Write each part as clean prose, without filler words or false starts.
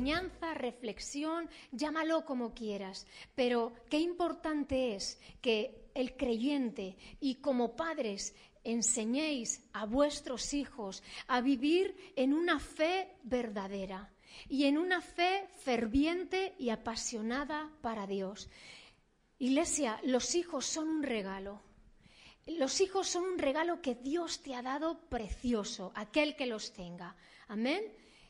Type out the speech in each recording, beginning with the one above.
enseñanza, reflexión, llámalo como quieras. Pero qué importante es que el creyente y como padres enseñéis a vuestros hijos a vivir en una fe verdadera y en una fe ferviente y apasionada para Dios. Iglesia, los hijos son un regalo. Los hijos son un regalo que Dios te ha dado precioso, aquel que los tenga. Amén.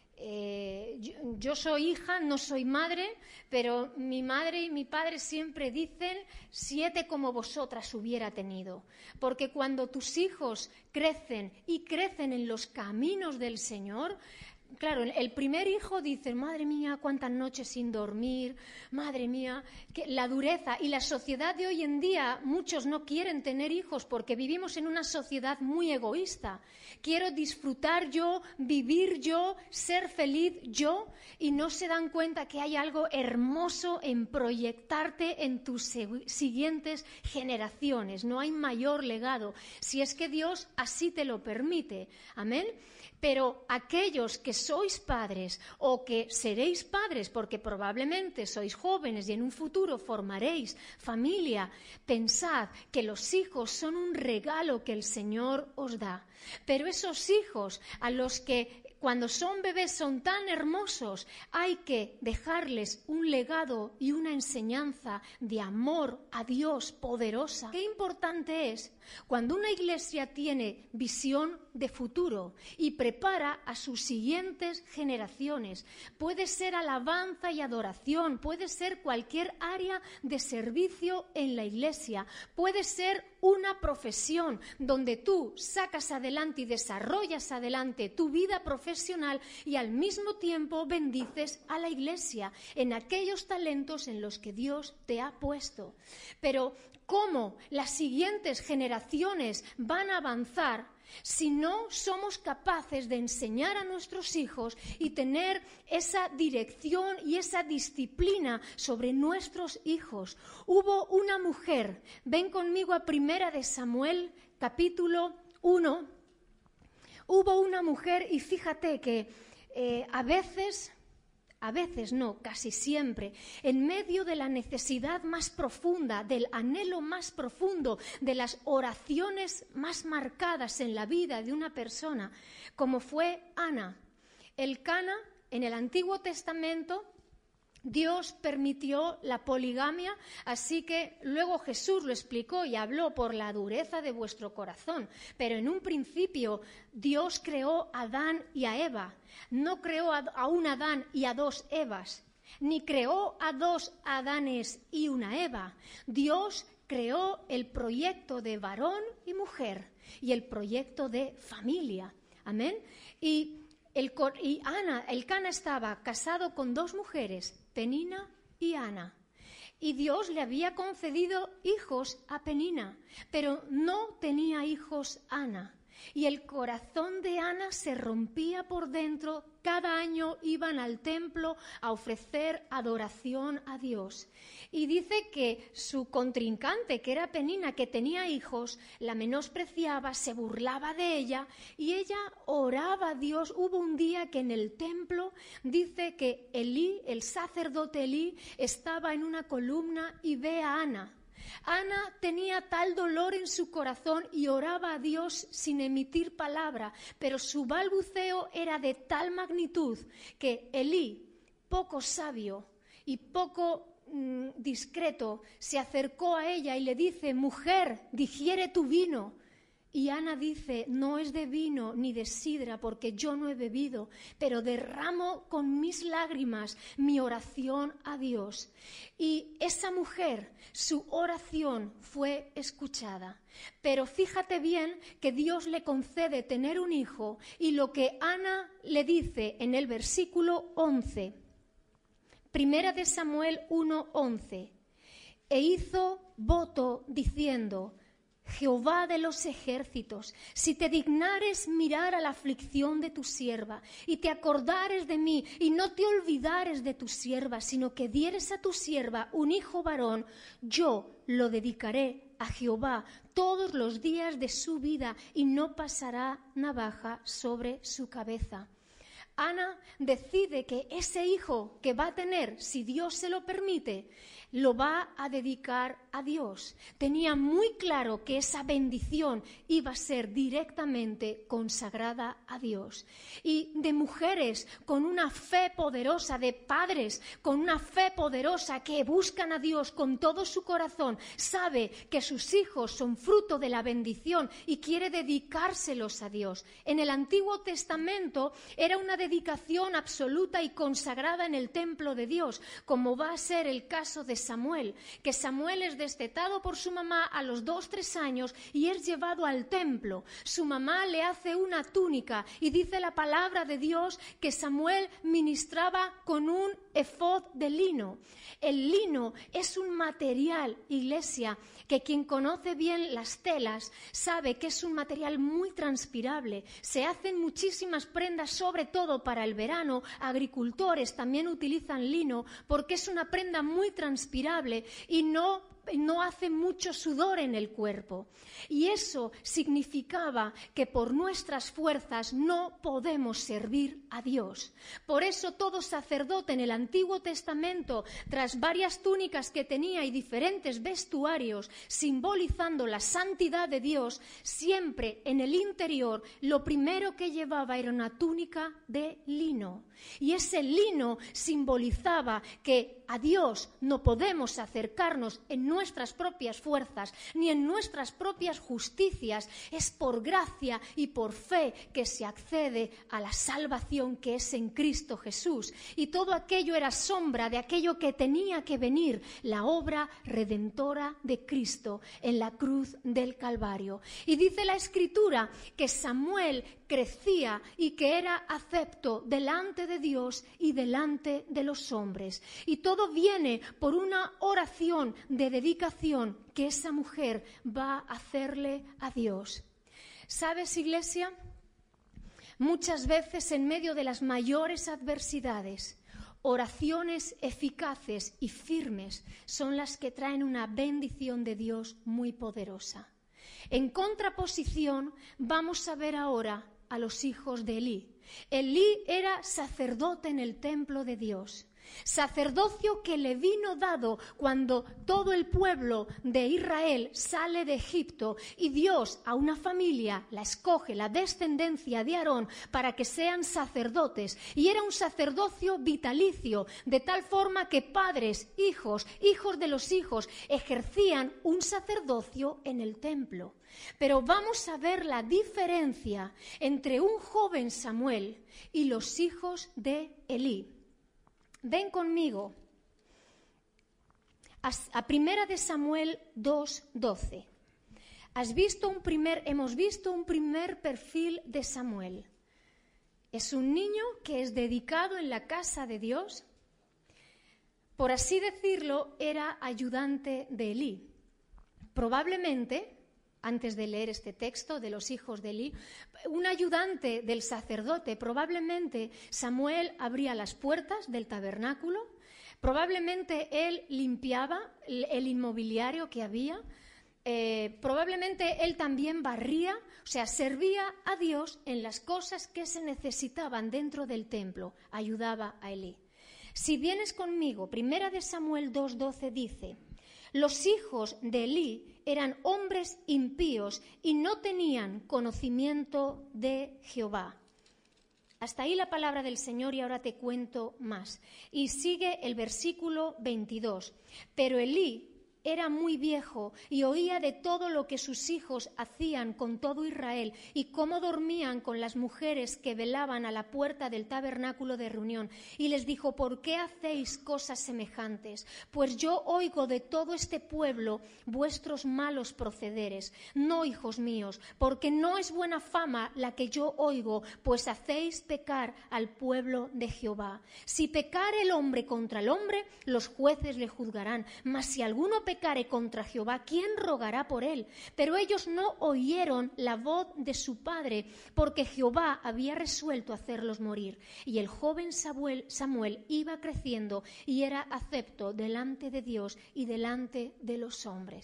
Yo soy hija, no soy madre, pero mi madre y mi padre siempre dicen 7 como vosotras hubiera tenido, porque cuando tus hijos crecen y crecen en los caminos del Señor, claro, el primer hijo dice, madre mía, cuántas noches sin dormir, madre mía, que la dureza. Y la sociedad de hoy en día, muchos no quieren tener hijos porque vivimos en una sociedad muy egoísta. Quiero disfrutar yo, vivir yo, ser feliz yo, y no se dan cuenta que hay algo hermoso en proyectarte en tus siguientes generaciones. No hay mayor legado, si es que Dios así te lo permite. Amén. Pero aquellos que sois padres o que seréis padres, porque probablemente sois jóvenes y en un futuro formaréis familia, pensad que los hijos son un regalo que el Señor os da. Pero esos hijos a los que cuando son bebés son tan hermosos, hay que dejarles un legado y una enseñanza de amor a Dios poderosa. Qué importante es cuando una iglesia tiene visión de futuro y prepara a sus siguientes generaciones. Puede ser alabanza y adoración, puede ser cualquier área de servicio en la iglesia, puede ser una profesión donde tú sacas adelante y desarrollas adelante tu vida profesional y al mismo tiempo bendices a la iglesia en aquellos talentos en los que Dios te ha puesto. Pero ¿cómo las siguientes generaciones van a avanzar si no somos capaces de enseñar a nuestros hijos y tener esa dirección y esa disciplina sobre nuestros hijos? Hubo una mujer, ven conmigo a 1 de Samuel, capítulo 1. Hubo una mujer y fíjate que a veces no, casi siempre, en medio de la necesidad más profunda, del anhelo más profundo, de las oraciones más marcadas en la vida de una persona, como fue Ana. Elcana, en el Antiguo Testamento, Dios permitió la poligamia, así que luego Jesús lo explicó y habló por la dureza de vuestro corazón. Pero en un principio Dios creó a Adán y a Eva. No creó a un Adán y a 2 Evas, ni creó a 2 Adanes y una Eva. Dios creó el proyecto de varón y mujer y el proyecto de familia. Amén. Y Elcana estaba casado con 2 mujeres, Penina y Ana. Y Dios le había concedido hijos a Penina, pero no tenía hijos Ana. Y el corazón de Ana se rompía por dentro. Cada año iban al templo a ofrecer adoración a Dios. Y dice que su contrincante, que era Penina, que tenía hijos, la menospreciaba, se burlaba de ella y ella oraba a Dios. Hubo un día que en el templo dice que Elí, el sacerdote Elí, estaba en una columna y ve a Ana. Ana tenía tal dolor en su corazón y oraba a Dios sin emitir palabra, pero su balbuceo era de tal magnitud que Elí, poco sabio y poco discreto, se acercó a ella y le dice: mujer, digiere tu vino. Y Ana dice: no es de vino ni de sidra, porque yo no he bebido, pero derramo con mis lágrimas mi oración a Dios. Y esa mujer, su oración fue escuchada. Pero fíjate bien que Dios le concede tener un hijo, y lo que Ana le dice en el versículo 11, 1 de Samuel 1:11, e hizo voto diciendo: Jehová de los ejércitos, si te dignares mirar a la aflicción de tu sierva, y te acordares de mí, y no te olvidares de tu sierva, sino que dieres a tu sierva un hijo varón, yo lo dedicaré a Jehová todos los días de su vida, y no pasará navaja sobre su cabeza. Ana decide que ese hijo que va a tener, si Dios se lo permite, lo va a dedicar a Dios. Tenía muy claro que esa bendición iba a ser directamente consagrada a Dios. Y de mujeres con una fe poderosa, de padres con una fe poderosa que buscan a Dios con todo su corazón, sabe que sus hijos son fruto de la bendición y quiere dedicárselos a Dios. En el Antiguo Testamento era una dedicación absoluta y consagrada en el templo de Dios, como va a ser el caso de Samuel, que Samuel es destetado por su mamá a los 2-3 años y es llevado al templo. Su mamá le hace una túnica y dice la palabra de Dios que Samuel ministraba con un efod de lino. El lino es un material, iglesia, que quien conoce bien las telas sabe que es un material muy transpirable. Se hacen muchísimas prendas, sobre todo para el verano. Agricultores también utilizan lino porque es una prenda muy transpirable y no hace mucho sudor en el cuerpo. Y eso significaba que por nuestras fuerzas no podemos servir a Dios. Por eso todo sacerdote en el Antiguo Testamento, tras varias túnicas que tenía y diferentes vestuarios simbolizando la santidad de Dios, siempre en el interior lo primero que llevaba era una túnica de lino. Y ese lino simbolizaba que a Dios no podemos acercarnos en nuestras propias fuerzas ni en nuestras propias justicias. Es por gracia y por fe que se accede a la salvación que es en Cristo Jesús. Y todo aquello era sombra de aquello que tenía que venir, la obra redentora de Cristo en la cruz del Calvario. Y dice la Escritura que Samuel crecía y que era acepto delante de Dios y delante de los hombres. Y todo viene por una oración de dedicación que esa mujer va a hacerle a Dios. ¿Sabes, iglesia? Muchas veces en medio de las mayores adversidades, oraciones eficaces y firmes son las que traen una bendición de Dios muy poderosa. En contraposición, vamos a ver ahora a los hijos de Elí. Elí era sacerdote en el templo de Dios. Sacerdocio que le vino dado cuando todo el pueblo de Israel sale de Egipto y Dios a una familia la escoge, la descendencia de Aarón, para que sean sacerdotes. Y era un sacerdocio vitalicio, de tal forma que padres, hijos de los hijos ejercían un sacerdocio en el templo. Pero vamos a ver la diferencia entre un joven Samuel y los hijos de Elí. Ven conmigo a 1 de Samuel 2:12. Hemos visto un primer perfil de Samuel. Es un niño que es dedicado en la casa de Dios. Por así decirlo, era ayudante de Elí. Probablemente, antes de leer este texto de los hijos de Elí, un ayudante del sacerdote, probablemente Samuel abría las puertas del tabernáculo, probablemente él limpiaba el inmobiliario que había, probablemente él también barría, o sea, servía a Dios en las cosas que se necesitaban dentro del templo, ayudaba a Elí. Si vienes conmigo, 1 de Samuel 2:12 dice: los hijos de Elí eran hombres impíos y no tenían conocimiento de Jehová. Hasta ahí la palabra del Señor y ahora te cuento más. Y sigue el versículo 22. Pero Elí era muy viejo y oía de todo lo que sus hijos hacían con todo Israel y cómo dormían con las mujeres que velaban a la puerta del tabernáculo de reunión. Y les dijo: ¿por qué hacéis cosas semejantes? Pues yo oigo de todo este pueblo vuestros malos procederes. No, hijos míos, porque no es buena fama la que yo oigo, pues hacéis pecar al pueblo de Jehová. Si pecare el hombre contra el hombre, los jueces le juzgarán. Mas si alguno pecare contra Jehová, ¿quién rogará por él? Pero ellos no oyeron la voz de su padre, porque Jehová había resuelto hacerlos morir. Y el joven Samuel iba creciendo y era acepto delante de Dios y delante de los hombres.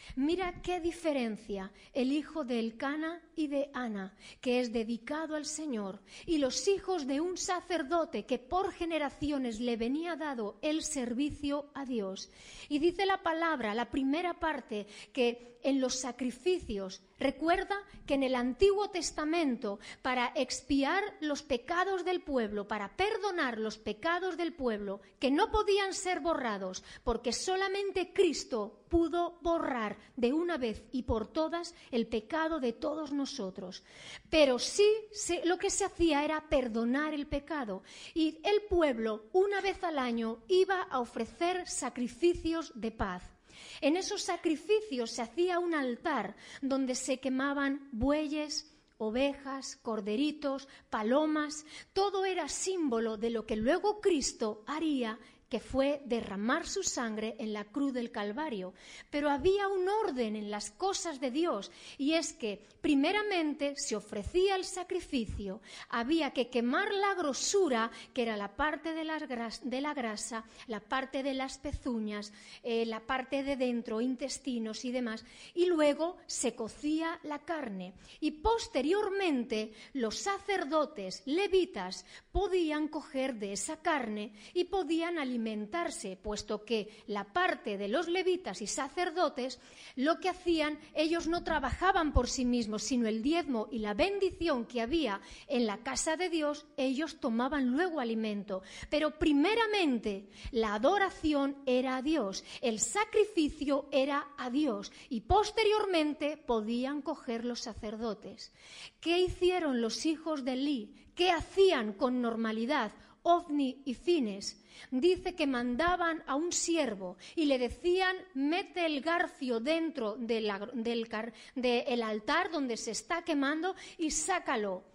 Mira qué diferencia el hijo de Elcana y de Ana, que es dedicado al Señor, y los hijos de un sacerdote que por generaciones le venía dado el servicio a Dios. Y dice la palabra, la primera parte, que en los sacrificios, recuerda que en el Antiguo Testamento, para expiar los pecados del pueblo, para perdonar los pecados del pueblo, que no podían ser borrados, porque solamente Cristo pudo borrar de una vez y por todas el pecado de todos nosotros. Pero sí, lo que se hacía era perdonar el pecado. Y el pueblo, una vez al año, iba a ofrecer sacrificios de paz. En esos sacrificios se hacía un altar donde se quemaban bueyes, ovejas, corderitos, palomas. Todo era símbolo de lo que luego Cristo haría, que fue derramar su sangre en la cruz del Calvario. Pero había un orden en las cosas de Dios, y es que primeramente se ofrecía el sacrificio, había que quemar la grosura, que era la parte de la grasa, la parte de las pezuñas, la parte de dentro, intestinos y demás, y luego se cocía la carne. Y posteriormente los sacerdotes levitas podían coger de esa carne y podían alimentarse, puesto que la parte de los levitas y sacerdotes, lo que hacían, ellos no trabajaban por sí mismos, sino el diezmo y la bendición que había en la casa de Dios, ellos tomaban luego alimento. Pero primeramente la adoración era a Dios, el sacrificio era a Dios, y posteriormente podían coger los sacerdotes. ¿Qué hicieron los hijos de Elí? ¿Qué hacían con normalidad Ofni y Fines? Dice que mandaban a un siervo y le decían: mete el garfio dentro del altar donde se está quemando y sácalo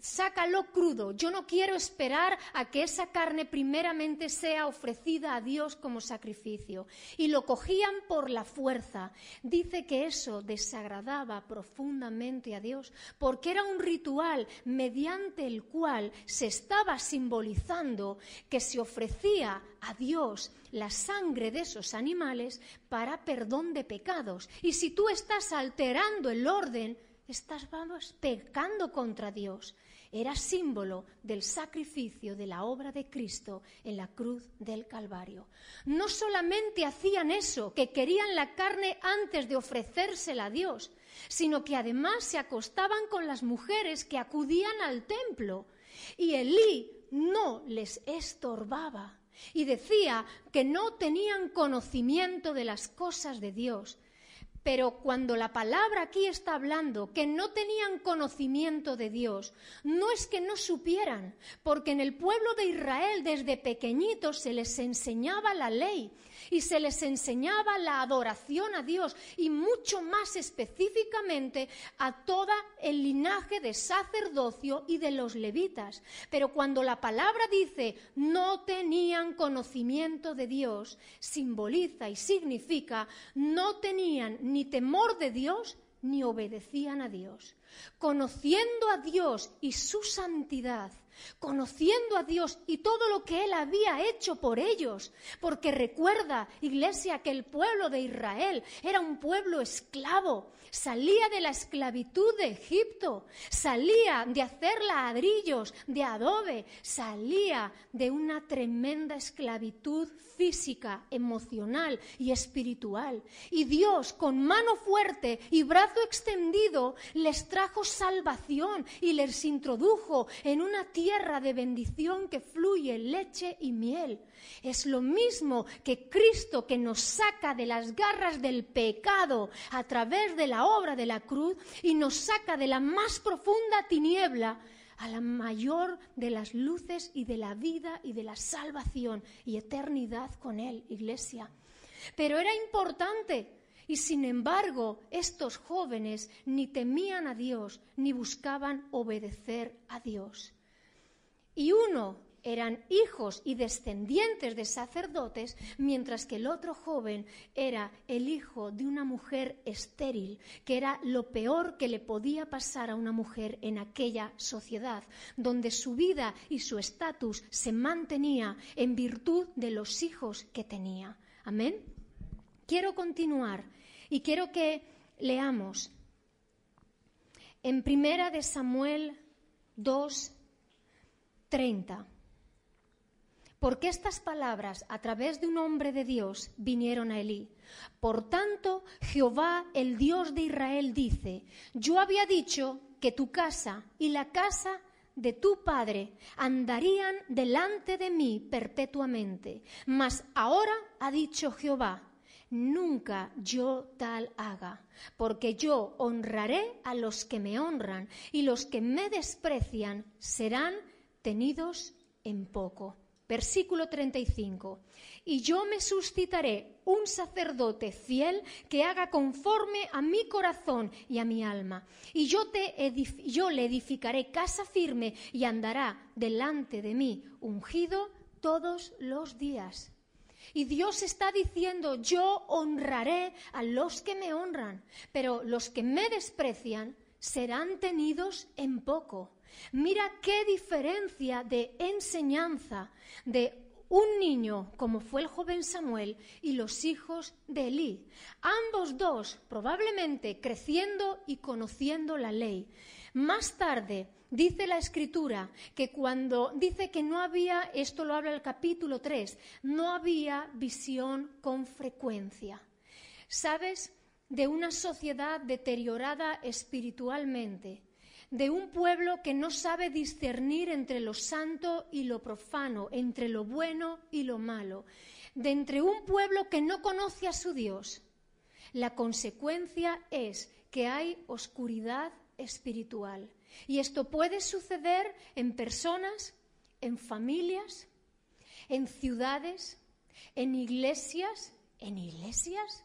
crudo. Yo no quiero esperar a que esa carne primeramente sea ofrecida a Dios como sacrificio. Y lo cogían por la fuerza. Dice que eso desagradaba profundamente a Dios, porque era un ritual mediante el cual se estaba simbolizando que se ofrecía a Dios la sangre de esos animales para perdón de pecados. Y si tú estás alterando el orden, estás pecando contra Dios. Era símbolo del sacrificio de la obra de Cristo en la cruz del Calvario. No solamente hacían eso, que querían la carne antes de ofrecérsela a Dios, sino que además se acostaban con las mujeres que acudían al templo. Y Elí no les estorbaba y decía que no tenían conocimiento de las cosas de Dios. Pero cuando la palabra aquí está hablando que no tenían conocimiento de Dios, no es que no supieran, porque en el pueblo de Israel desde pequeñitos se les enseñaba la ley y se les enseñaba la adoración a Dios, y mucho más específicamente a todo el linaje de sacerdocio y de los levitas. Pero cuando la palabra dice no tenían conocimiento de Dios, simboliza y significa no tenían ni temor de Dios ni obedecían a Dios. Conociendo a Dios y su santidad, conociendo a Dios y todo lo que Él había hecho por ellos, porque recuerda, iglesia, que el pueblo de Israel era un pueblo esclavo, salía de la esclavitud de Egipto, salía de hacer ladrillos de adobe, salía de una tremenda esclavitud física, emocional y espiritual. Y Dios, con mano fuerte y brazo extendido, les trajo salvación y les introdujo en una tierra de bendición que fluye leche y miel. Es lo mismo que Cristo, que nos saca de las garras del pecado a través de la obra de la cruz y nos saca de la más profunda tiniebla a la mayor de las luces y de la vida y de la salvación y eternidad con Él, iglesia. Pero era importante. Y sin embargo, estos jóvenes ni temían a Dios ni buscaban obedecer a Dios. Y uno eran hijos y descendientes de sacerdotes, mientras que el otro joven era el hijo de una mujer estéril, que era lo peor que le podía pasar a una mujer en aquella sociedad, donde su vida y su estatus se mantenía en virtud de los hijos que tenía. Amén. Quiero continuar. Y quiero que leamos en 1 Samuel 2:30. Porque estas palabras a través de un hombre de Dios vinieron a Elí. Por tanto, Jehová, el Dios de Israel, dice: yo había dicho que tu casa y la casa de tu padre andarían delante de mí perpetuamente. Mas ahora ha dicho Jehová: nunca yo tal haga, porque yo honraré a los que me honran, y los que me desprecian serán tenidos en poco. Versículo 35. Y yo me suscitaré un sacerdote fiel que haga conforme a mi corazón y a mi alma. Y yo le edificaré casa firme y andará delante de mí ungido todos los días. Y Dios está diciendo: yo honraré a los que me honran, pero los que me desprecian serán tenidos en poco. Mira qué diferencia de enseñanza de un niño como fue el joven Samuel y los hijos de Elí. Ambos dos probablemente creciendo y conociendo la ley. Más tarde dice la Escritura que cuando dice que no había, esto lo habla el capítulo 3, no había visión con frecuencia. ¿Sabes? De una sociedad deteriorada espiritualmente, de un pueblo que no sabe discernir entre lo santo y lo profano, entre lo bueno y lo malo, de entre un pueblo que no conoce a su Dios. La consecuencia es que hay oscuridad espiritual. Y esto puede suceder en personas, en familias, en ciudades, en iglesias. ¿En iglesias?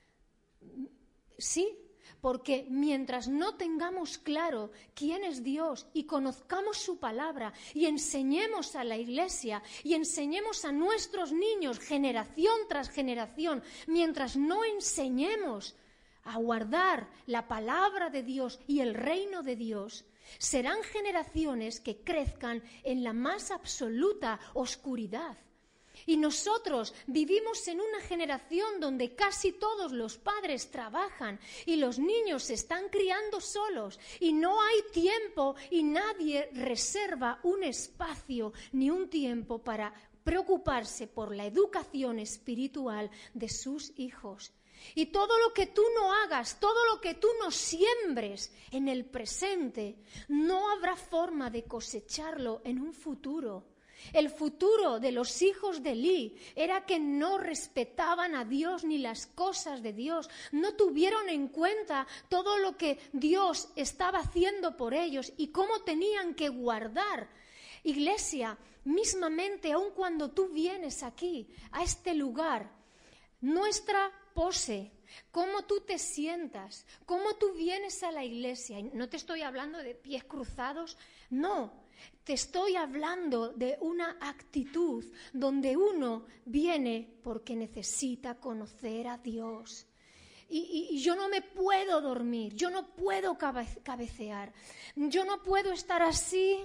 Sí. Porque mientras no tengamos claro quién es Dios y conozcamos su palabra y enseñemos a la iglesia y enseñemos a nuestros niños generación tras generación, mientras no enseñemos a guardar la palabra de Dios y el reino de Dios, serán generaciones que crezcan en la más absoluta oscuridad. Y nosotros vivimos en una generación donde casi todos los padres trabajan y los niños se están criando solos y no hay tiempo y nadie reserva un espacio ni un tiempo para preocuparse por la educación espiritual de sus hijos. Y todo lo que tú no hagas, todo lo que tú no siembres en el presente, no habrá forma de cosecharlo en un futuro. El futuro de los hijos de Elí era que no respetaban a Dios ni las cosas de Dios, no tuvieron en cuenta todo lo que Dios estaba haciendo por ellos y cómo tenían que guardar. Iglesia, mismamente, aun cuando tú vienes aquí, a este lugar, nuestra pose, cómo tú te sientas, cómo tú vienes a la iglesia, no te estoy hablando de pies cruzados, no. Te estoy hablando de una actitud donde uno viene porque necesita conocer a Dios. Y yo no me puedo dormir, yo no puedo cabecear, yo no puedo estar así.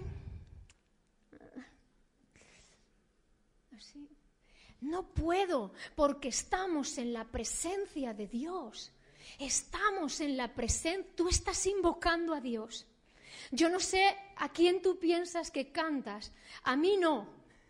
No puedo, porque estamos en la presencia de Dios. Estamos en la presencia, tú estás invocando a Dios. Yo no sé a quién tú piensas que cantas. A mí no.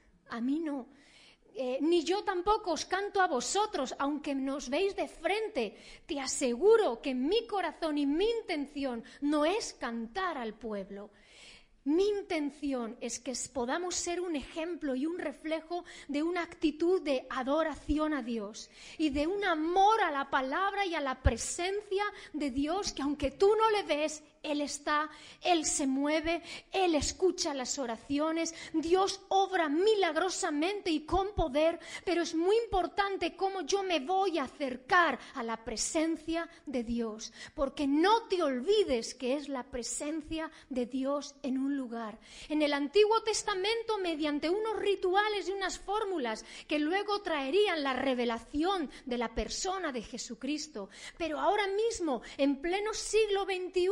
Ni yo tampoco os canto a vosotros, aunque nos veis de frente. Te aseguro que mi corazón y mi intención no es cantar al pueblo. Mi intención es que podamos ser un ejemplo y un reflejo de una actitud de adoración a Dios y de un amor a la palabra y a la presencia de Dios, que aunque tú no le ves, Él está, Él se mueve, Él escucha las oraciones, Dios obra milagrosamente y con poder, pero es muy importante cómo yo me voy a acercar a la presencia de Dios, porque no te olvides que es la presencia de Dios en un lugar. En el Antiguo Testamento, mediante unos rituales y unas fórmulas que luego traerían la revelación de la persona de Jesucristo, pero ahora mismo, en pleno siglo XXI,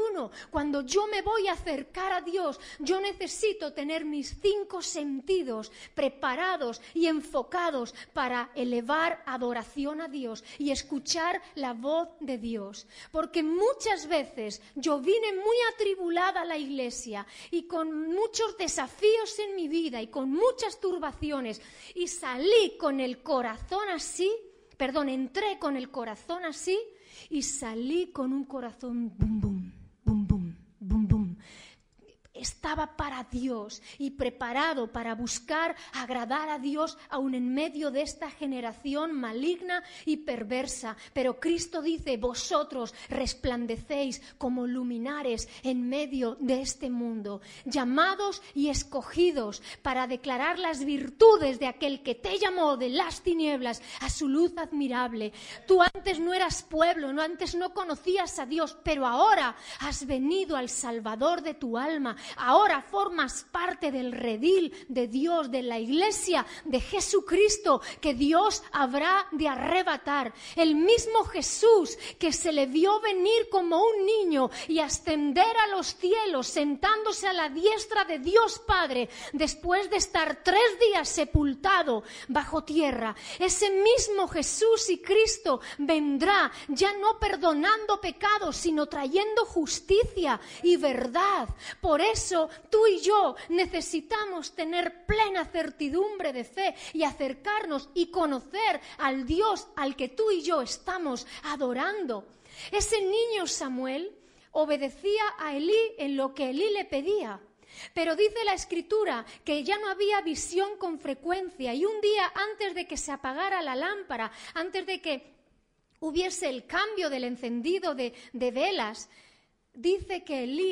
cuando yo me voy a acercar a Dios, yo necesito tener mis 5 sentidos preparados y enfocados para elevar adoración a Dios y escuchar la voz de Dios. Porque muchas veces yo vine muy atribulada a la iglesia y con muchos desafíos en mi vida y con muchas turbaciones, y salí con el corazón así, entré con el corazón así y salí con un corazón bum, bum, bum, bum, bum, bum. Estaba para Dios y preparado para buscar agradar a Dios aún en medio de esta generación maligna y perversa. Pero Cristo dice, vosotros resplandecéis como luminares en medio de este mundo, llamados y escogidos para declarar las virtudes de aquel que te llamó de las tinieblas a su luz admirable. Tú antes no eras pueblo, antes no conocías a Dios, pero ahora has venido al Salvador de tu alma. Ahora formas parte del redil de Dios, de la iglesia de Jesucristo, que Dios habrá de arrebatar. El mismo Jesús que se le vio venir como un niño y ascender a los cielos, sentándose a la diestra de Dios Padre, después de estar 3 días sepultado bajo tierra. Ese mismo Jesús y Cristo vendrá ya no perdonando pecados, sino trayendo justicia y verdad. Por eso tú y yo necesitamos tener plena certidumbre de fe y acercarnos y conocer al Dios al que tú y yo estamos adorando. Ese niño Samuel obedecía a Elí en lo que Elí le pedía. Pero dice la Escritura que ya no había visión con frecuencia, y un día antes de que se apagara la lámpara, antes de que hubiese el cambio del encendido de velas, dice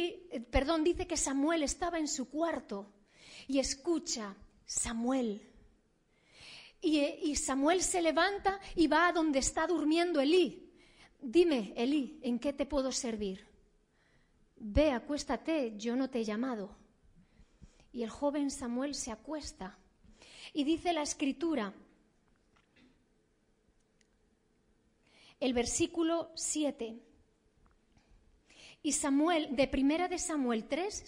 que Samuel estaba en su cuarto y escucha, Samuel. Y Samuel se levanta y va a donde está durmiendo Elí. Dime, Elí, ¿en qué te puedo servir? Ve, acuéstate, yo no te he llamado. Y el joven Samuel se acuesta. Y dice la Escritura, el versículo 7. Y Samuel, de 1 Samuel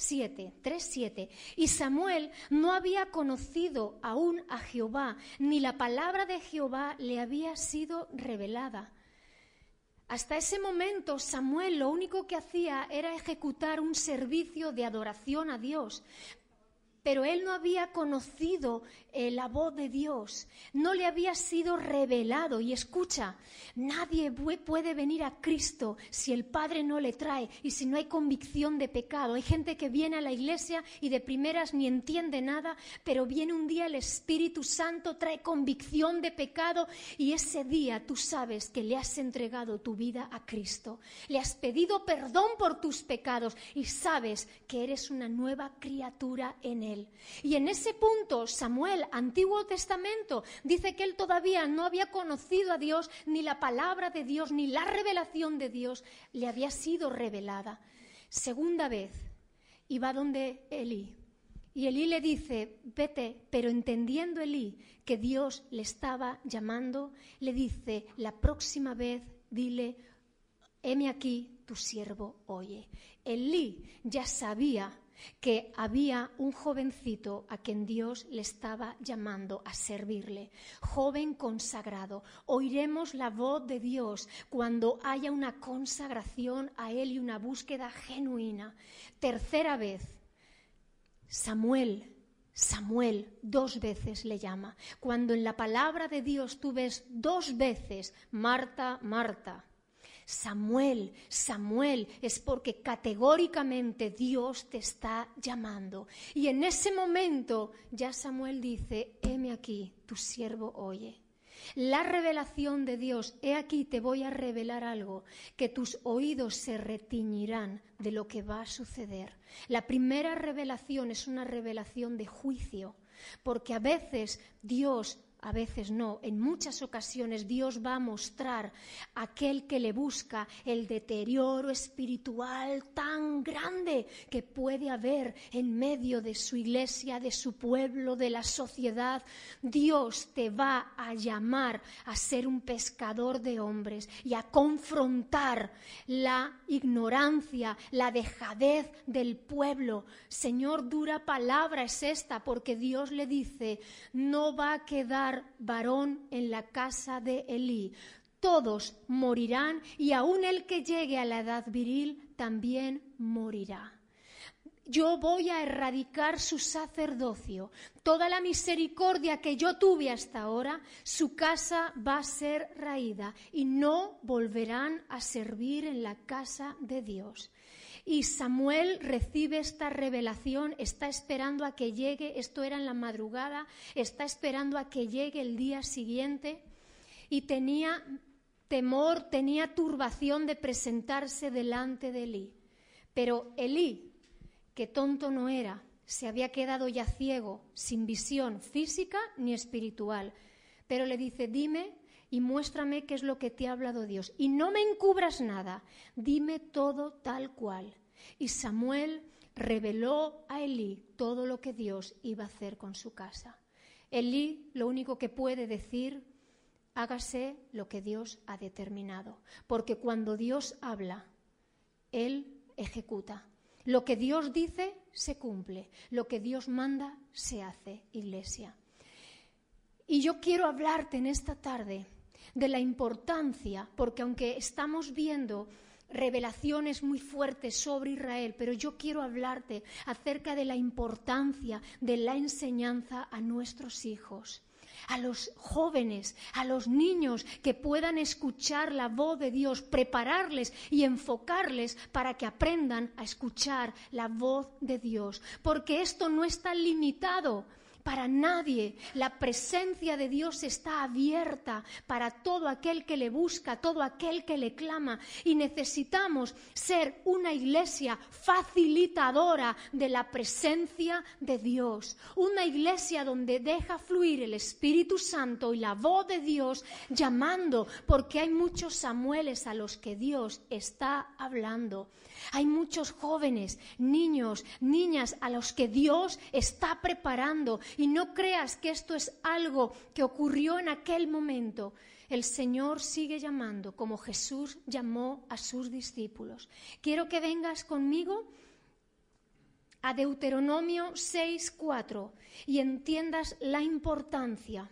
3:7, y Samuel no había conocido aún a Jehová, ni la palabra de Jehová le había sido revelada. Hasta ese momento Samuel lo único que hacía era ejecutar un servicio de adoración a Dios. Pero él no había conocido la voz de Dios, no le había sido revelado. Y escucha, nadie puede venir a Cristo si el Padre no le trae y si no hay convicción de pecado. Hay gente que viene a la iglesia y de primeras ni entiende nada, pero viene un día el Espíritu Santo, trae convicción de pecado y ese día tú sabes que le has entregado tu vida a Cristo. Le has pedido perdón por tus pecados y sabes que eres una nueva criatura en Él. Y en ese punto Samuel, Antiguo Testamento, dice que él todavía no había conocido a Dios, ni la palabra de Dios, ni la revelación de Dios le había sido revelada. Segunda vez, y va donde Elí. Y Elí le dice, vete, pero entendiendo Elí que Dios le estaba llamando, le dice, la próxima vez dile, heme aquí, tu siervo oye. Elí ya sabía que había un jovencito a quien Dios le estaba llamando a servirle, joven consagrado. Oiremos la voz de Dios cuando haya una consagración a Él y una búsqueda genuina. Tercera vez, Samuel, 2 veces le llama. Cuando en la palabra de Dios tú ves 2 veces, Marta, Marta, Samuel, Samuel, es porque categóricamente Dios te está llamando. Y en ese momento ya Samuel dice, heme aquí, tu siervo oye. La revelación de Dios, he aquí te voy a revelar algo, que tus oídos se retiñirán de lo que va a suceder. La primera revelación es una revelación de juicio, porque a veces Dios a veces no, en muchas ocasiones Dios va a mostrar a aquel que le busca el deterioro espiritual tan grande que puede haber en medio de su iglesia, de su pueblo, de la sociedad. Dios te va a llamar a ser un pescador de hombres y a confrontar la ignorancia, la dejadez del pueblo. Señor, dura palabra es esta, porque Dios le dice: no va a quedar varón en la casa de Elí. Todos morirán y aun el que llegue a la edad viril también morirá. Yo voy a erradicar su sacerdocio. Toda la misericordia que yo tuve hasta ahora, su casa va a ser raída y no volverán a servir en la casa de Dios. Y Samuel recibe esta revelación, está esperando a que llegue, esto era en la madrugada, está esperando a que llegue el día siguiente y tenía temor, tenía turbación de presentarse delante de Elí. Pero Elí, que tonto no era, se había quedado ya ciego, sin visión física ni espiritual, pero le dice: dime y muéstrame qué es lo que te ha hablado Dios. Y no me encubras nada, dime todo tal cual. Y Samuel reveló a Elí todo lo que Dios iba a hacer con su casa. Elí lo único que puede decir: hágase lo que Dios ha determinado. Porque cuando Dios habla, Él ejecuta. Lo que Dios dice se cumple. Lo que Dios manda se hace, iglesia. Y yo quiero hablarte en esta tarde de la importancia, porque aunque estamos viendo revelaciones muy fuertes sobre Israel, pero yo quiero hablarte acerca de la importancia de la enseñanza a nuestros hijos, a los jóvenes, a los niños que puedan escuchar la voz de Dios, prepararles y enfocarles para que aprendan a escuchar la voz de Dios, porque esto no está limitado para nadie. La presencia de Dios está abierta para todo aquel que le busca, todo aquel que le clama, y necesitamos ser una iglesia facilitadora de la presencia de Dios, una iglesia donde deja fluir el Espíritu Santo y la voz de Dios llamando, porque hay muchos Samueles a los que Dios está hablando. Hay muchos jóvenes, niños, niñas a los que Dios está preparando, y no creas que esto es algo que ocurrió en aquel momento. El Señor sigue llamando como Jesús llamó a sus discípulos. Quiero que vengas conmigo a Deuteronomio 6:4 y entiendas la importancia.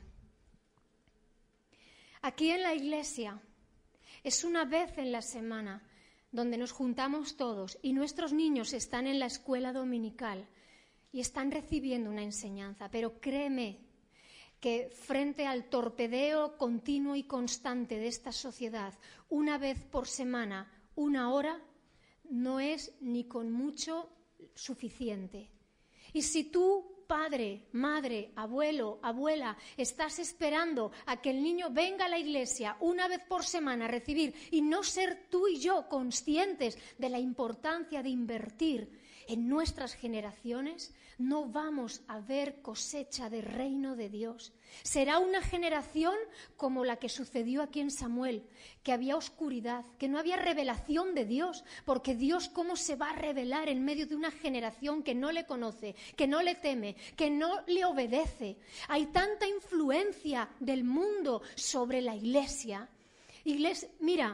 Aquí en la iglesia es una vez en la semana donde nos juntamos todos y nuestros niños están en la escuela dominical y están recibiendo una enseñanza, pero créeme que frente al torpedeo continuo y constante de esta sociedad, una vez por semana, 1 hora, no es ni con mucho suficiente. Y si tú, padre, madre, abuelo, abuela, estás esperando a que el niño venga a la iglesia 1 vez por semana a recibir y no ser tú y yo conscientes de la importancia de invertir en nuestras generaciones, no vamos a ver cosecha de reino de Dios. Será una generación como la que sucedió aquí en Samuel, que había oscuridad, que no había revelación de Dios, porque Dios, ¿cómo se va a revelar en medio de una generación que no le conoce, que no le teme, que no le obedece? Hay tanta influencia del mundo sobre la iglesia. Mira,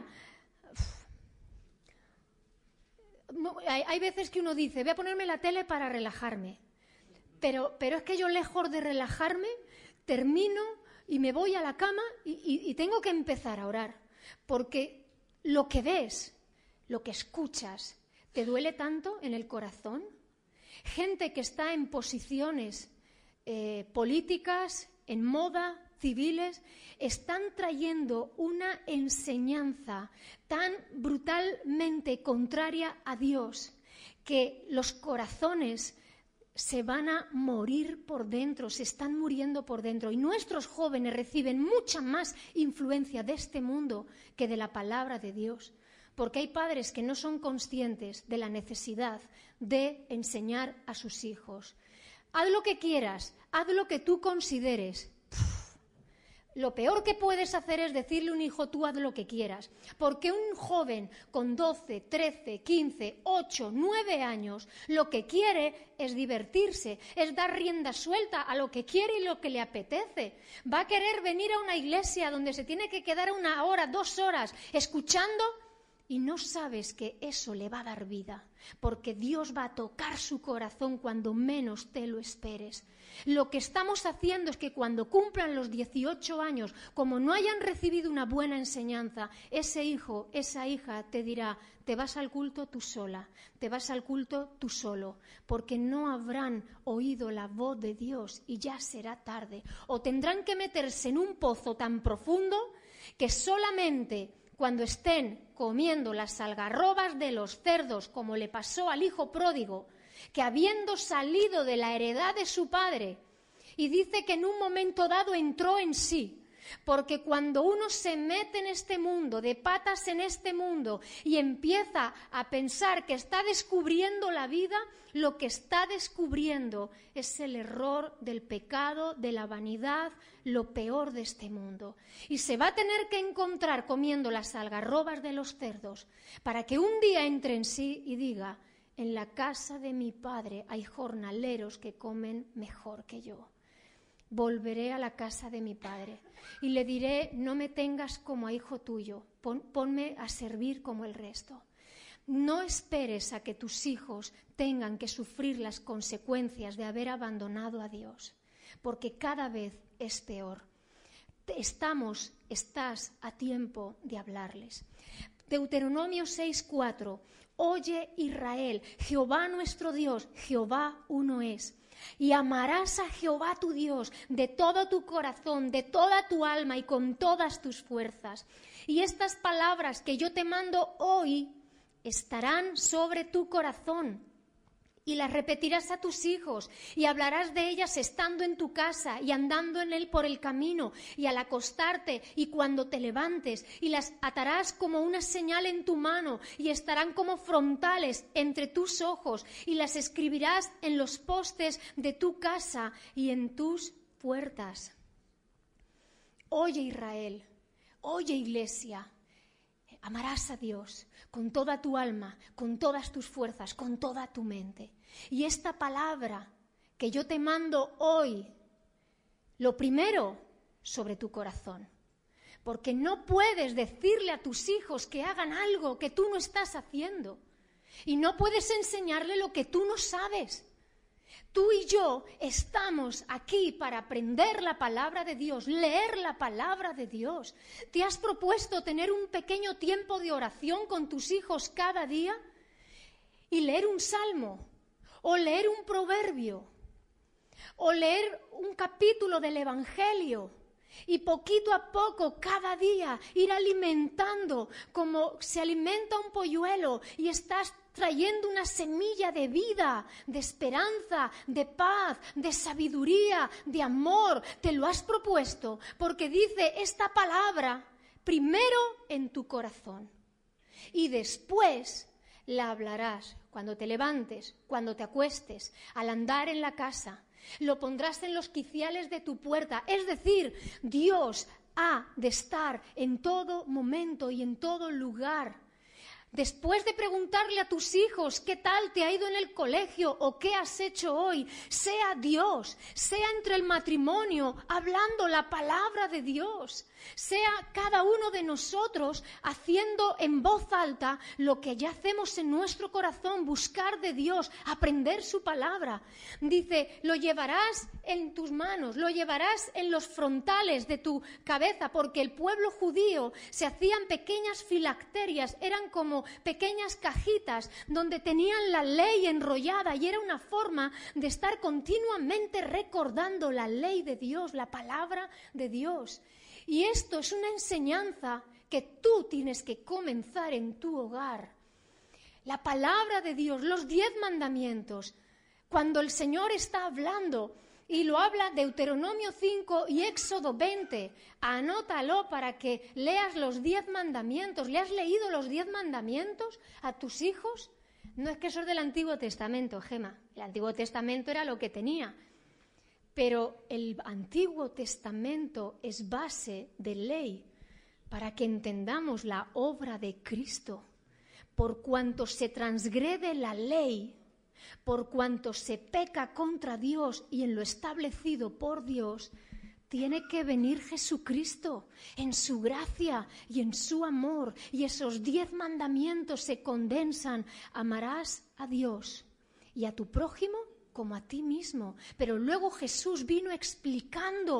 hay veces que uno dice, voy a ponerme la tele para relajarme, pero es que yo, lejos de relajarme, termino y me voy a la cama y tengo que empezar a orar, porque lo que ves, lo que escuchas, ¿te duele tanto en el corazón? Gente que está en posiciones políticas, en moda, civiles, están trayendo una enseñanza tan brutalmente contraria a Dios que los corazones se van a morir por dentro, se están muriendo por dentro. Y nuestros jóvenes reciben mucha más influencia de este mundo que de la palabra de Dios, porque hay padres que no son conscientes de la necesidad de enseñar a sus hijos. Haz lo que quieras, haz lo que tú consideres. lo peor que puedes hacer es decirle a un hijo, tú haz lo que quieras. Porque un joven con 12, 13, 15, 8, 9 años, lo que quiere es divertirse, es dar rienda suelta a lo que quiere y lo que le apetece. Va a querer venir a una iglesia donde se tiene que quedar 1 hora, 2 horas, escuchando, y no sabes que eso le va a dar vida, porque Dios va a tocar su corazón cuando menos te lo esperes. Lo que estamos haciendo es que cuando cumplan los 18 años, como no hayan recibido una buena enseñanza, ese hijo, esa hija te dirá, te vas al culto tú sola, te vas al culto tú solo, porque no habrán oído la voz de Dios y ya será tarde. O tendrán que meterse en un pozo tan profundo que solamente cuando estén comiendo las algarrobas de los cerdos, como le pasó al hijo pródigo, que habiendo salido de la heredad de su padre, y dice que en un momento dado entró en sí, porque cuando uno se mete en este mundo, de patas en este mundo, y empieza a pensar que está descubriendo la vida, lo que está descubriendo es el error del pecado, de la vanidad, lo peor de este mundo. Y se va a tener que encontrar comiendo las algarrobas de los cerdos, para que un día entre en sí y diga, en la casa de mi padre hay jornaleros que comen mejor que yo. Volveré a la casa de mi padre y le diré, no me tengas como a hijo tuyo, ponme a servir como el resto. No esperes a que tus hijos tengan que sufrir las consecuencias de haber abandonado a Dios, porque cada vez es peor. Estás a tiempo de hablarles. Deuteronomio 6:4. Oye Israel, Jehová nuestro Dios, Jehová uno es. Y amarás a Jehová tu Dios de todo tu corazón, de toda tu alma y con todas tus fuerzas. Y estas palabras que yo te mando hoy estarán sobre tu corazón. Y las repetirás a tus hijos y hablarás de ellas estando en tu casa y andando en él por el camino y al acostarte y cuando te levantes, y las atarás como una señal en tu mano y estarán como frontales entre tus ojos, y las escribirás en los postes de tu casa y en tus puertas. Oye Israel, oye Iglesia, amarás a Dios con toda tu alma, con todas tus fuerzas, con toda tu mente. Y esta palabra que yo te mando hoy, lo primero, sobre tu corazón. Porque no puedes decirle a tus hijos que hagan algo que tú no estás haciendo. Y no puedes enseñarle lo que tú no sabes. Tú y yo estamos aquí para aprender la palabra de Dios, leer la palabra de Dios. ¿Te has propuesto tener un pequeño tiempo de oración con tus hijos cada día? Y leer un salmo, o leer un proverbio, o leer un capítulo del Evangelio. Y poquito a poco, cada día, ir alimentando como se alimenta un polluelo, y estás trayendo una semilla de vida, de esperanza, de paz, de sabiduría, de amor. Te lo has propuesto, porque dice esta palabra primero en tu corazón y después la hablarás cuando te levantes, cuando te acuestes, al andar en la casa. Lo pondrás en los quiciales de tu puerta. Es decir, Dios ha de estar en todo momento y en todo lugar. Después de preguntarle a tus hijos qué tal te ha ido en el colegio o qué has hecho hoy, sea Dios, sea entre el matrimonio, hablando la palabra de Dios, sea cada uno de nosotros haciendo en voz alta lo que ya hacemos en nuestro corazón, buscar de Dios, aprender su palabra. Dice, lo llevarás en tus manos, lo llevarás en los frontales de tu cabeza, porque el pueblo judío se hacían pequeñas filacterias, eran como pequeñas cajitas donde tenían la ley enrollada, y era una forma de estar continuamente recordando la ley de Dios, la palabra de Dios. Y esto es una enseñanza que tú tienes que comenzar en tu hogar. La palabra de Dios, los 10 mandamientos, cuando el Señor está hablando, y lo habla Deuteronomio 5 y Éxodo 20. Anótalo para que leas los 10 mandamientos. ¿Le has leído los 10 mandamientos a tus hijos? No es que eso es del Antiguo Testamento, Gema. El Antiguo Testamento era lo que tenía. Pero el Antiguo Testamento es base de ley para que entendamos la obra de Cristo. Por cuanto se transgrede la ley, por cuanto se peca contra Dios y en lo establecido por Dios, tiene que venir Jesucristo en su gracia y en su amor. Y esos 10 mandamientos se condensan. Amarás a Dios y a tu prójimo como a ti mismo. Pero luego Jesús vino explicando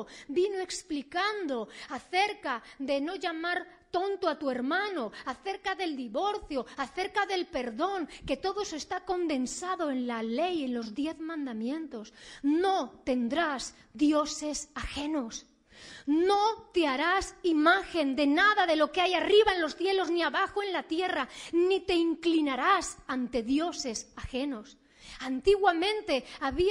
acerca de no llamar tonto a tu hermano, acerca del divorcio, acerca del perdón, que todo eso está condensado en la ley, en los 10 mandamientos. No tendrás dioses ajenos. No te harás imagen de nada de lo que hay arriba en los cielos ni abajo en la tierra, ni te inclinarás ante dioses ajenos. Antiguamente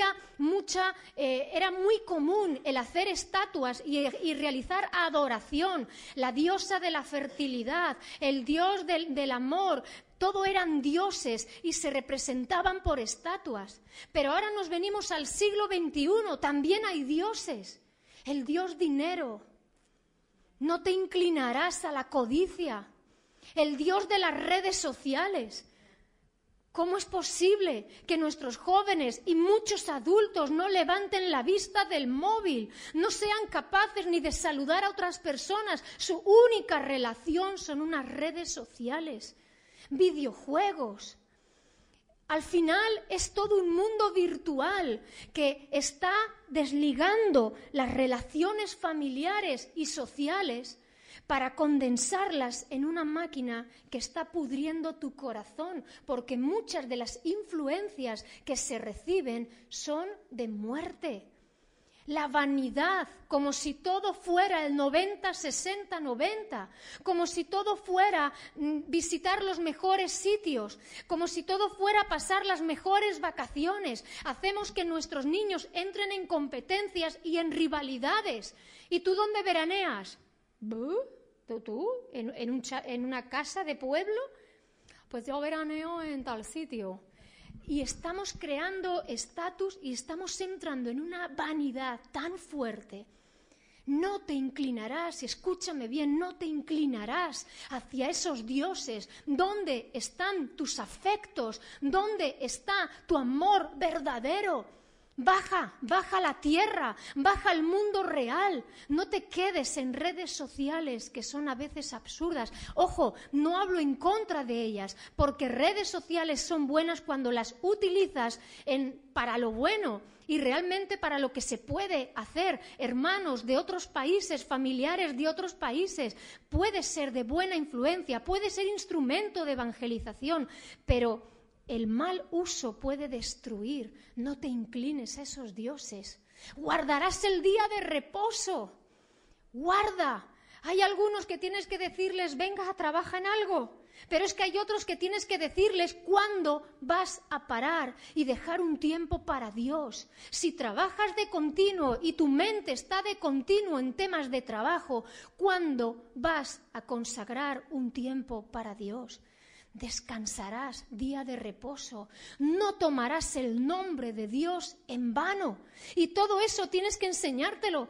era muy común el hacer estatuas y realizar adoración. La diosa de la fertilidad, el dios del amor, todo eran dioses y se representaban por estatuas. Pero ahora nos venimos al siglo XXI, también hay dioses. El dios dinero. No te inclinarás a la codicia. El dios de las redes sociales. ¿Cómo es posible que nuestros jóvenes y muchos adultos no levanten la vista del móvil, no sean capaces ni de saludar a otras personas? Su única relación son unas redes sociales, videojuegos. Al final es todo un mundo virtual que está desligando las relaciones familiares y sociales para condensarlas en una máquina que está pudriendo tu corazón, porque muchas de las influencias que se reciben son de muerte. La vanidad, como si todo fuera el 90, 60, 90, como si todo fuera visitar los mejores sitios, como si todo fuera pasar las mejores vacaciones. Hacemos que nuestros niños entren en competencias y en rivalidades. ¿Y tú dónde veraneas? ¿Tú? ¿En una casa de pueblo? Pues yo veraneo en tal sitio. Y estamos creando estatus y estamos entrando en una vanidad tan fuerte. No te inclinarás, escúchame bien, no te inclinarás hacia esos dioses. ¿Dónde están tus afectos? ¿Dónde está tu amor verdadero? Baja a la tierra, baja al mundo real. No te quedes en redes sociales que son a veces absurdas. Ojo, no hablo en contra de ellas, porque redes sociales son buenas cuando las utilizas para lo bueno y realmente para lo que se puede hacer. Hermanos de otros países, familiares de otros países, puede ser de buena influencia, puede ser instrumento de evangelización, pero el mal uso puede destruir. No te inclines a esos dioses. Guardarás el día de reposo. Guarda. Hay algunos que tienes que decirles, venga, trabaja en algo. Pero es que hay otros que tienes que decirles cuándo vas a parar y dejar un tiempo para Dios. Si trabajas de continuo y tu mente está de continuo en temas de trabajo, ¿cuándo vas a consagrar un tiempo para Dios? Descansarás, día de reposo. No tomarás el nombre de Dios en vano. Y todo eso tienes que enseñárselo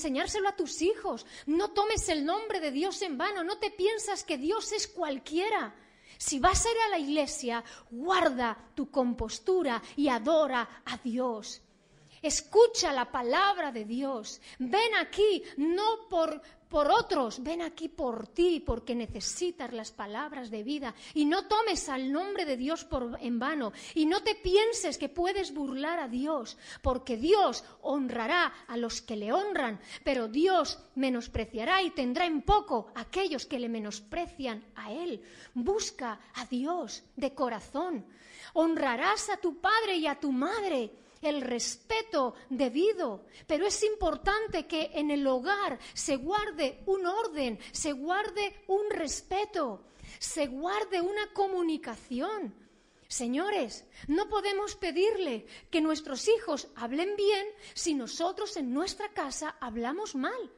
a tus hijos. No tomes el nombre de Dios en vano. No te piensas que Dios es cualquiera. Si vas a ir a la iglesia, guarda tu compostura y adora a Dios. Escucha la palabra de Dios. Ven aquí, no por otros, ven aquí por ti, porque necesitas las palabras de vida. Y no tomes al nombre de Dios en vano. Y no te pienses que puedes burlar a Dios, porque Dios honrará a los que le honran, pero Dios menospreciará y tendrá en poco a aquellos que le menosprecian a Él. Busca a Dios de corazón. Honrarás a tu padre y a tu madre. El respeto debido, pero es importante que en el hogar se guarde un orden, se guarde un respeto, se guarde una comunicación. Señores, no podemos pedirle que nuestros hijos hablen bien si nosotros en nuestra casa hablamos mal.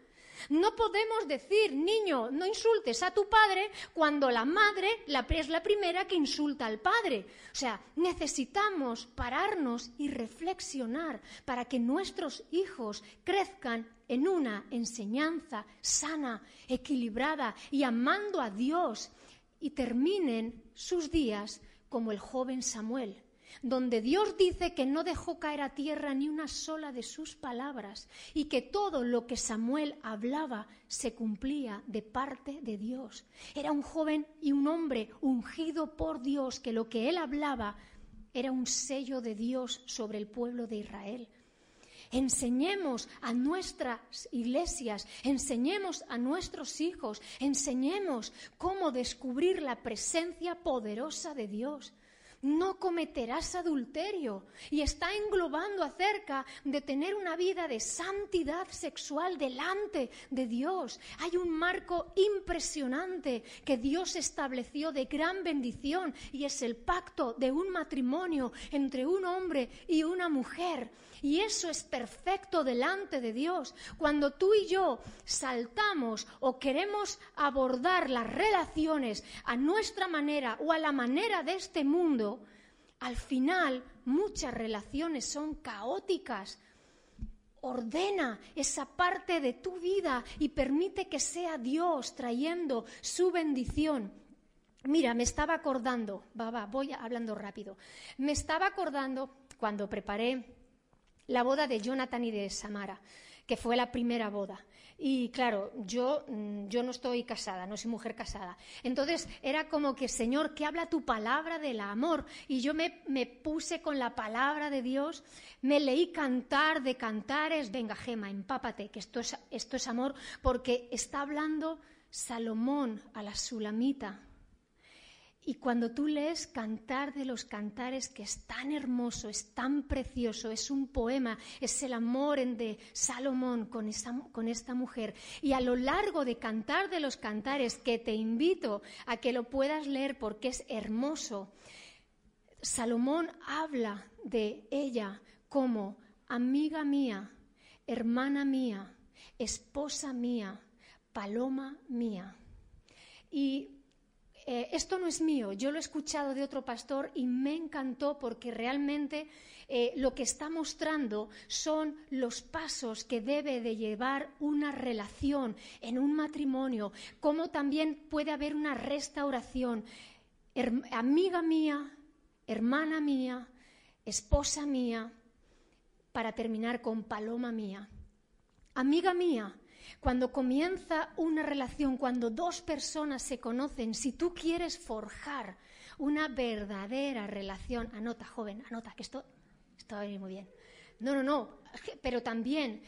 No podemos decir, niño, no insultes a tu padre cuando la madre es la primera que insulta al padre. O sea, necesitamos pararnos y reflexionar para que nuestros hijos crezcan en una enseñanza sana, equilibrada y amando a Dios y terminen sus días como el joven Samuel, donde Dios dice que no dejó caer a tierra ni una sola de sus palabras y que todo lo que Samuel hablaba se cumplía de parte de Dios. Era un joven y un hombre ungido por Dios, que lo que él hablaba era un sello de Dios sobre el pueblo de Israel. Enseñemos a nuestras iglesias, enseñemos a nuestros hijos, enseñemos cómo descubrir la presencia poderosa de Dios. No cometerás adulterio, y está englobando acerca de tener una vida de santidad sexual delante de Dios. Hay un marco impresionante que Dios estableció de gran bendición, y es el pacto de un matrimonio entre un hombre y una mujer. Y eso es perfecto delante de Dios. Cuando tú y yo saltamos o queremos abordar las relaciones a nuestra manera o a la manera de este mundo, al final muchas relaciones son caóticas. Ordena esa parte de tu vida y permite que sea Dios trayendo su bendición. Mira, me estaba acordando, voy hablando rápido. Me estaba acordando cuando preparé la boda de Jonathan y de Samara, que fue la primera boda. Y claro, yo no estoy casada, no soy mujer casada. Entonces era como que, Señor, ¿qué habla tu palabra del amor? Y yo me puse con la palabra de Dios, me leí Cantar de Cantares. Venga, Gema, empápate, que esto es amor, porque está hablando Salomón a la Sulamita. Y cuando tú lees Cantar de los Cantares, que es tan hermoso, es tan precioso, es un poema, es el amor de Salomón con esta mujer. Y a lo largo de Cantar de los Cantares, que te invito a que lo puedas leer porque es hermoso, Salomón habla de ella como amiga mía, hermana mía, esposa mía, paloma mía. Y esto no es mío, yo lo he escuchado de otro pastor y me encantó porque realmente lo que está mostrando son los pasos que debe de llevar una relación en un matrimonio, cómo también puede haber una restauración. Amiga mía, hermana mía, esposa mía, para terminar con paloma mía. Amiga mía. Cuando comienza una relación, cuando dos personas se conocen, si tú quieres forjar una verdadera relación, anota, joven, anota, que esto va a venir muy bien. No, pero también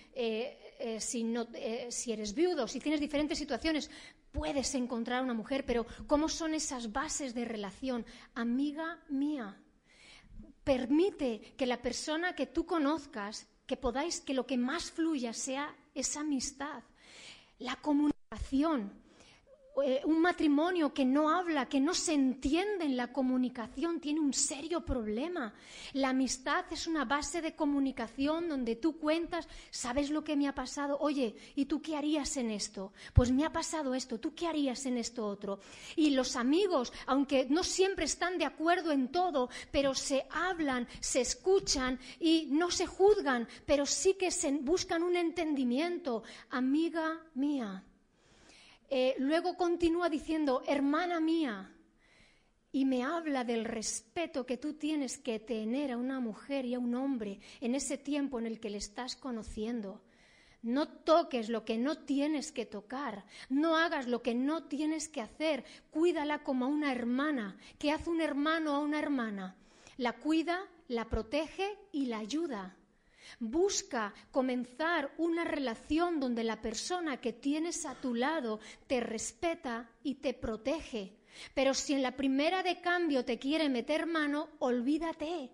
si eres viudo, si tienes diferentes situaciones, puedes encontrar una mujer, pero ¿cómo son esas bases de relación? Amiga mía, permite que la persona que tú conozcas, que lo que más fluya sea esa amistad. La comunicación, un matrimonio que no habla, que no se entiende en la comunicación, tiene un serio problema. La amistad es una base de comunicación donde tú cuentas, ¿sabes lo que me ha pasado? Oye, ¿y tú qué harías en esto? Pues me ha pasado esto, ¿tú qué harías en esto otro? Y los amigos, aunque no siempre están de acuerdo en todo, pero se hablan, se escuchan y no se juzgan, pero sí que se buscan un entendimiento. Amiga mía. Luego continúa diciendo, hermana mía, y me habla del respeto que tú tienes que tener a una mujer y a un hombre en ese tiempo en el que le estás conociendo. No toques lo que no tienes que tocar, no hagas lo que no tienes que hacer, cuídala como a una hermana. ¿Qué hace un hermano a una hermana? La cuida, la protege y la ayuda. Busca comenzar una relación donde la persona que tienes a tu lado te respeta y te protege. Pero si en la primera de cambio te quiere meter mano, olvídate.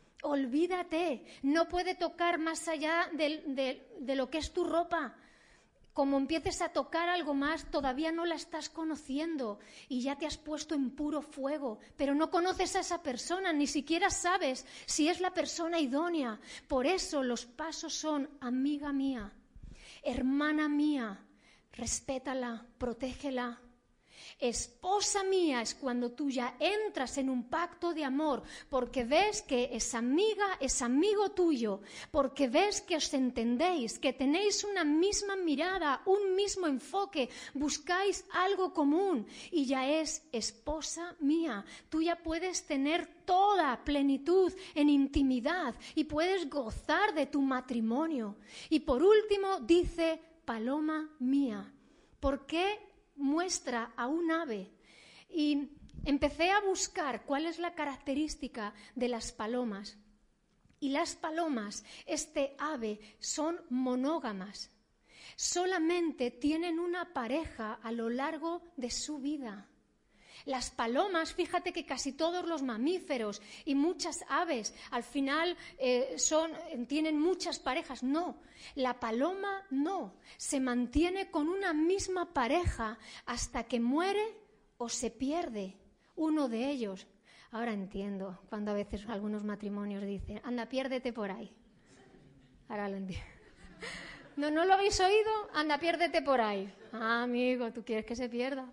No puede tocar más allá de lo que es tu ropa. Como empieces a tocar algo más, todavía no la estás conociendo y ya te has puesto en puro fuego, pero no conoces a esa persona, ni siquiera sabes si es la persona idónea. Por eso los pasos son, amiga mía, hermana mía, respétala, protégela. Esposa mía es cuando tú ya entras en un pacto de amor, porque ves que es amiga, es amigo tuyo, porque ves que os entendéis, que tenéis una misma mirada, un mismo enfoque, buscáis algo común y ya es esposa mía. Tú ya puedes tener toda plenitud en intimidad y puedes gozar de tu matrimonio. Y por último dice, paloma mía. ¿Por qué muestra a un ave? Y empecé a buscar cuál es la característica de las palomas. Y las palomas, este ave, son monógamas. Solamente tienen una pareja a lo largo de su vida. Las palomas, fíjate que casi todos los mamíferos y muchas aves al final tienen muchas parejas. No, la paloma no, se mantiene con una misma pareja hasta que muere o se pierde uno de ellos. Ahora entiendo cuando a veces algunos matrimonios dicen, anda, piérdete por ahí. Ahora lo entiendo. ¿No lo habéis oído? Anda, piérdete por ahí. Ah, amigo, ¿tú quieres que se pierda?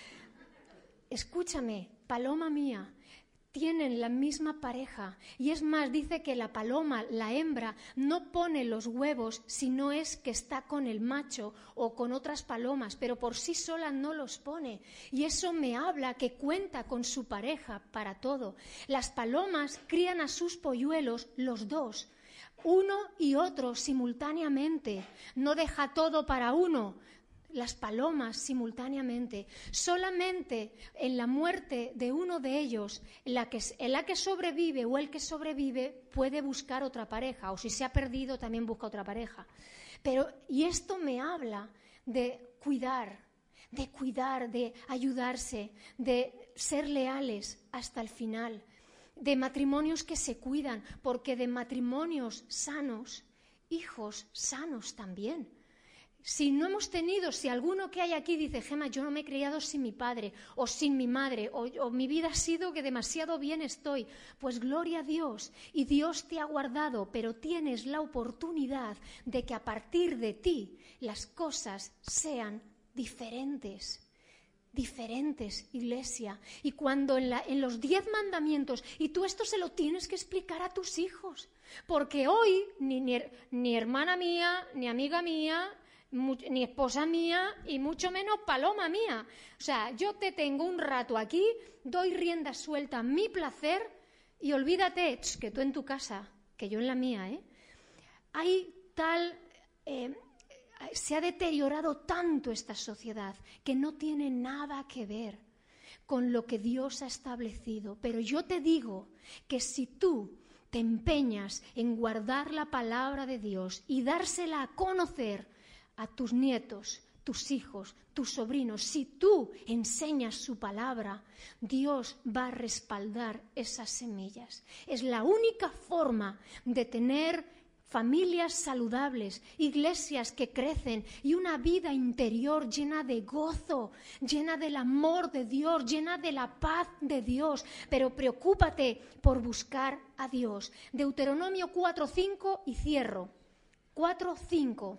Escúchame, paloma mía, tienen la misma pareja. Y es más, dice que la paloma, la hembra, no pone los huevos si no es que está con el macho o con otras palomas, pero por sí sola no los pone. Y eso me habla que cuenta con su pareja para todo. Las palomas crían a sus polluelos los dos, uno y otro simultáneamente. No deja todo para uno. Las palomas simultáneamente. Solamente en la muerte de uno de ellos, en la que sobrevive o el que sobrevive puede buscar otra pareja, o si se ha perdido también busca otra pareja. Y esto me habla de cuidar, de ayudarse, de ser leales hasta el final, de matrimonios que se cuidan, porque de matrimonios sanos, hijos sanos también. Si alguno que hay aquí dice, Gemma, yo no me he criado sin mi padre o sin mi madre o mi vida ha sido que demasiado bien estoy, pues gloria a Dios y Dios te ha guardado, pero tienes la oportunidad de que a partir de ti las cosas sean diferentes. Diferentes, iglesia. Y cuando en los 10 mandamientos, y tú esto se lo tienes que explicar a tus hijos, porque hoy ni hermana mía, ni amiga mía, ni esposa mía y mucho menos paloma mía. O sea, yo te tengo un rato aquí, doy rienda suelta a mi placer y olvídate que tú en tu casa, que yo en la mía, se ha deteriorado tanto esta sociedad que no tiene nada que ver con lo que Dios ha establecido. Pero yo te digo que si tú te empeñas en guardar la palabra de Dios y dársela a conocer a tus nietos, tus hijos, tus sobrinos, si tú enseñas su palabra, Dios va a respaldar esas semillas. Es la única forma de tener familias saludables, iglesias que crecen y una vida interior llena de gozo, llena del amor de Dios, llena de la paz de Dios. Pero preocúpate por buscar a Dios. Deuteronomio 4:5 y cierro. 4:5.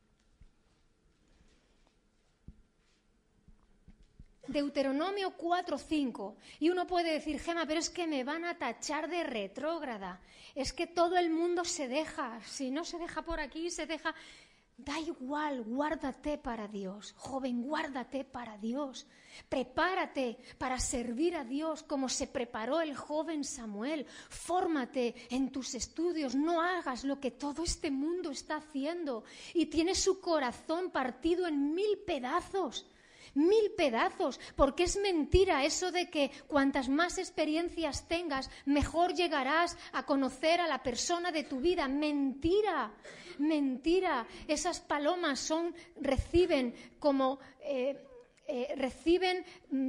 Deuteronomio 4:5. Y uno puede decir, Gemma, pero es que me van a tachar de retrógrada. Es que todo el mundo se deja. Si no se deja por aquí, se deja. Da igual, guárdate para Dios. Joven, guárdate para Dios. Prepárate para servir a Dios como se preparó el joven Samuel. Fórmate en tus estudios. No hagas lo que todo este mundo está haciendo. Y tiene su corazón partido en 1000 pedazos. 1000 pedazos, porque es mentira eso de que cuantas más experiencias tengas, mejor llegarás a conocer a la persona de tu vida. Mentira, mentira. Esas palomas reciben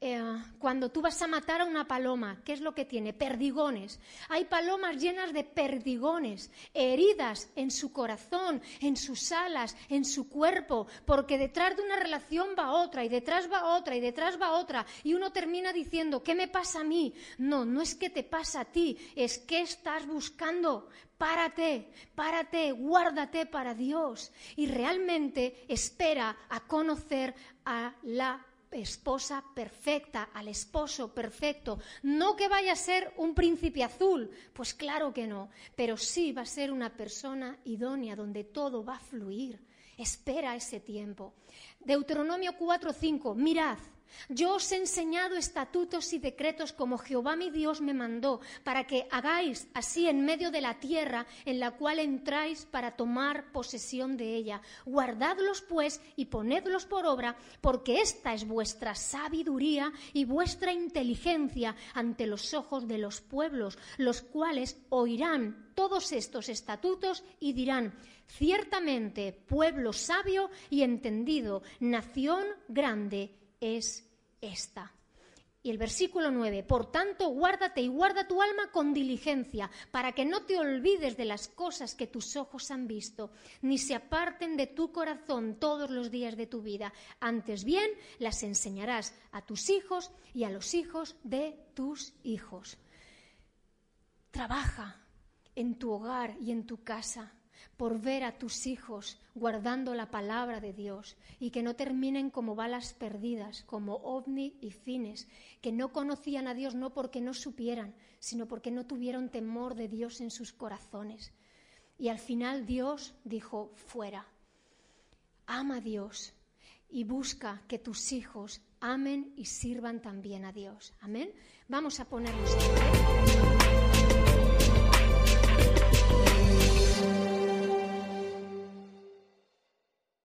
cuando tú vas a matar a una paloma, ¿qué es lo que tiene? Perdigones. Hay palomas llenas de perdigones, heridas en su corazón, en sus alas, en su cuerpo, porque detrás de una relación va otra, y detrás va otra, y detrás va otra, y uno termina diciendo, ¿qué me pasa a mí? No, no es que te pasa a ti, es que estás buscando. Párate, guárdate para Dios y realmente espera a conocer a la esposa perfecta, al esposo perfecto. No que vaya a ser un príncipe azul, pues claro que no, pero sí va a ser una persona idónea donde todo va a fluir. Espera ese tiempo. Deuteronomio 4:5, mirad. Yo os he enseñado estatutos y decretos como Jehová mi Dios me mandó, para que hagáis así en medio de la tierra en la cual entráis para tomar posesión de ella. Guardadlos pues y ponedlos por obra, porque esta es vuestra sabiduría y vuestra inteligencia ante los ojos de los pueblos, los cuales oirán todos estos estatutos y dirán, ciertamente pueblo sabio y entendido, nación grande es esta. Y el versículo 9, por tanto, guárdate y guarda tu alma con diligencia, para que no te olvides de las cosas que tus ojos han visto, ni se aparten de tu corazón todos los días de tu vida. Antes bien, las enseñarás a tus hijos y a los hijos de tus hijos. Trabaja en tu hogar y en tu casa por ver a tus hijos guardando la palabra de Dios y que no terminen como balas perdidas, como Ofni y Fines, que no conocían a Dios no porque no supieran, sino porque no tuvieron temor de Dios en sus corazones. Y al final Dios dijo, fuera. Ama a Dios y busca que tus hijos amen y sirvan también a Dios. Amén. Vamos a ponernos en pie.